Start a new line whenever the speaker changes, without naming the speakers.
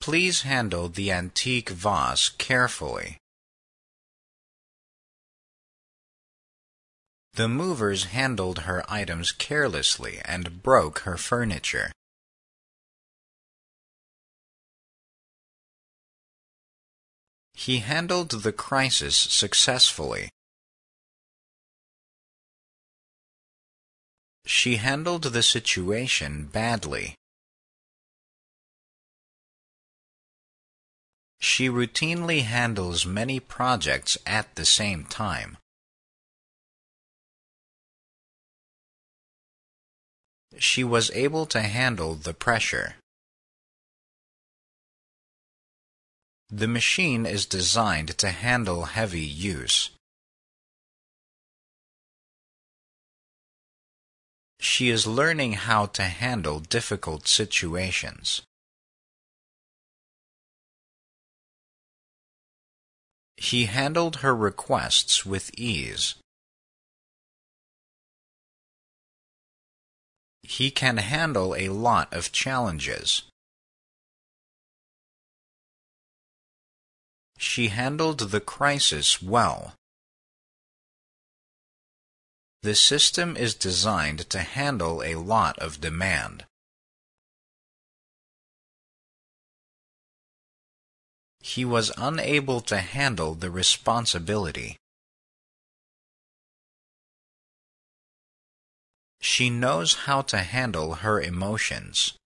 Please handle the antique vase carefully. The movers handled her items carelessly and broke her furniture. He handled the crisis successfully. She handled the situation badly. She routinely handles many projects at the same time. She was able to handle the pressure. The machine is designed to handle heavy use. She is learning how to handle difficult situations. He handled her requests with ease. He can handle a lot of challenges. She handled the crisis well. The system is designed to handle a lot of demand. He was unable to handle the responsibility. She knows how to handle her emotions.